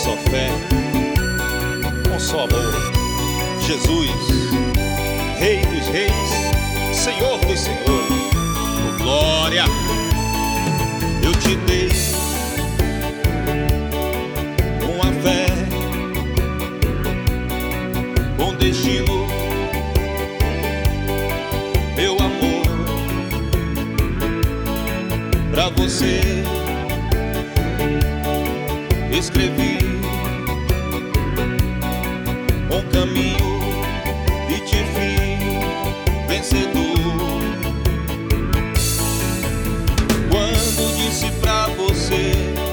só fé, um só amor. Jesus, Rei dos reis, Senhor dos senhores. Oh, glória, eu te dei uma fé, um destino, meu amor, pra você escrevi um caminho e te fiz vencedor. Quando disse pra você,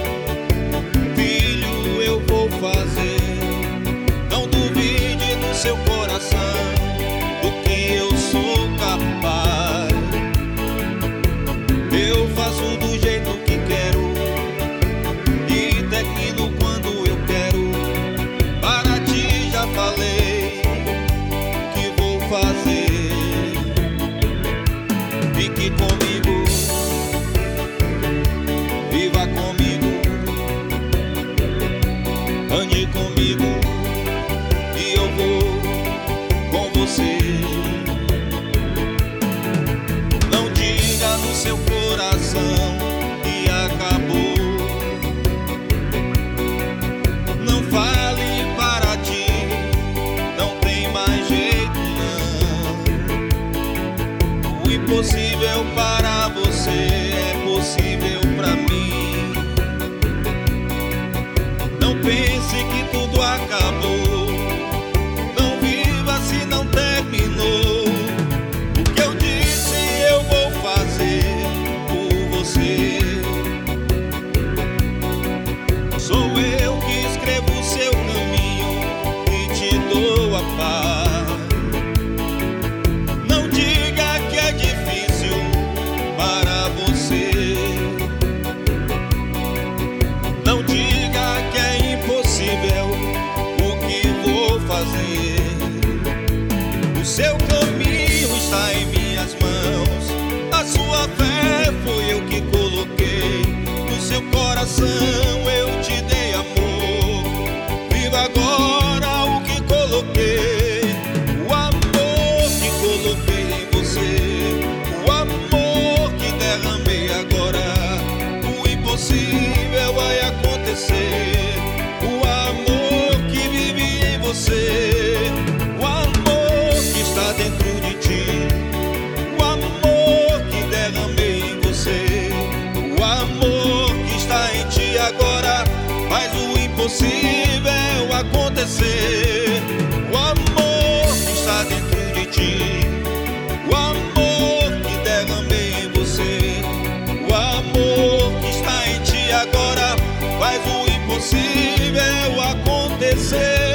filho, eu vou fazer, não duvide no seu coração do que eu sou capaz. Eu faço do jeito que quero e termino quando eu quero. Para ti já falei que vou fazer. Fique comigo, viva comigo, ande comigo e eu vou com você. Não diga no seu coração que acabou, não fale para ti, não tem mais jeito não. O impossível para você é possível pra mim. Não pense que tudo acabou, não viva se não terminou. O que eu disse eu vou fazer por você. Sou eu que escrevo o seu caminho e te dou a paz. Não diga que é difícil para você, não diga que é impossível o que vou fazer. O seu caminho está em minhas mãos, a sua fé foi eu que coloquei. No seu coração eu te dei amor, viva agora o que coloquei. O amor que coloquei em você, o amor que derramei agora. O impossível vai acontecer, o amor que vive em você, o amor que está dentro de ti, o amor que derramei em você, o amor que está em ti agora faz o impossível acontecer. O amor que está dentro de ti, o amor que derramei em você, o amor que está em ti agora faz o impossível acontecer.